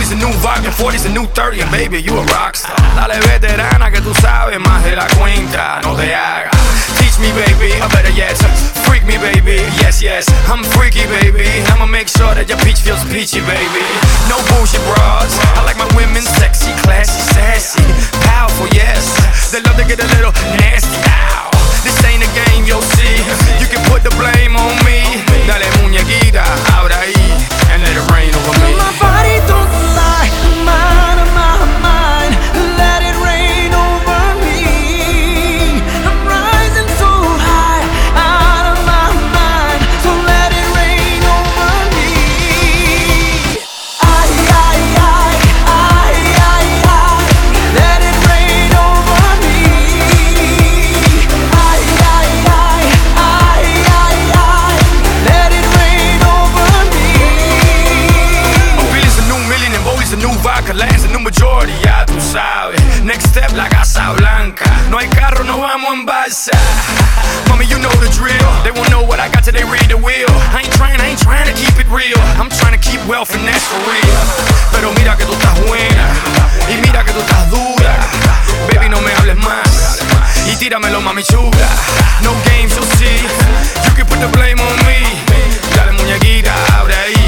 a new vodka, 40's a new 30, and baby, you a rockstar. Dale veterana que tú sabes más de la cuenta, no te hagas. Teach me baby, or better yet, freak me baby, yes, yes, I'm freaky baby. I'ma make sure that your peach feels peachy baby. No bullshit bras, I like my women sexy, classy, sassy, powerful, yes. They love to get a little nasty, ow. This ain't a game, you'll see. You can put the blame on me. Dale muñequita, ahora ahí, and let it rain over me. My body don't lie, mind of my mind. Let it rain over me. I'm rising so high, out of my mind. So let it rain over me. Let it rain over me. Let it rain over me. Billy's a new million and Bowley's a new vodka. Land's a new majority, ya tú sabes. Next step, la Casa Blanca. No hay carro, no vamos en balsa. Mommy, you know the drill. They won't know what I got till they read the wheel. I ain't trying to keep it real. I'm trying to keep wealth and that's for real. Pero mira que tú estás buena y mira que tú estás dura. Baby, no me hables más y tíramelo, mami chula. No games, you'll see. You can put the blame on me. Dale muñequita, abre ahí.